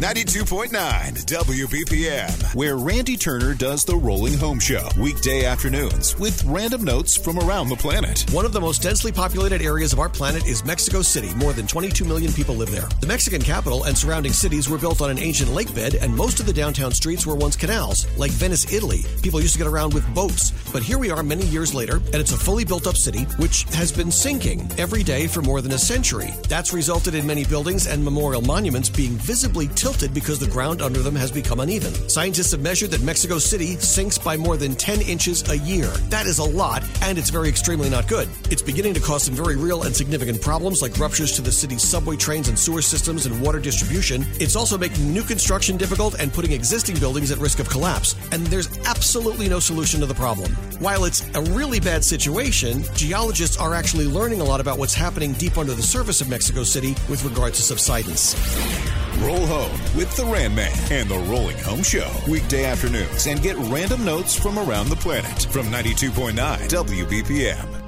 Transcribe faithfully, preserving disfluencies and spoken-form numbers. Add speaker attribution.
Speaker 1: ninety-two point nine W B P M, where Randy Turner does the Rolling Home Show. Weekday afternoons with random notes from around the planet.
Speaker 2: One of the most densely populated areas of our planet is Mexico City. More than twenty-two million people live there. The Mexican capital and surrounding cities were built on an ancient lake bed, and most of the downtown streets were once canals. Like Venice, Italy, people used to get around with boats. But here we are many years later, and it's a fully built-up city which has been sinking every day for more than a century. That's resulted in many buildings and memorial monuments being visibly tilted because the ground under them has become uneven. Scientists have measured that Mexico City sinks by more than ten inches a year. That is a lot, and it's very extremely not good. It's beginning to cause some very real and significant problems like ruptures to the city's subway trains and sewer systems and water distribution. It's also making new construction difficult and putting existing buildings at risk of collapse. And there's absolutely no solution to the problem. While it's a really bad situation, geologists are actually learning a lot about what's happening deep under the surface of Mexico City with regard to subsidence.
Speaker 1: Roll home with the Ran Man and the Rolling Home Show. Weekday afternoons, and get random notes from around the planet from ninety-two point nine W B P M.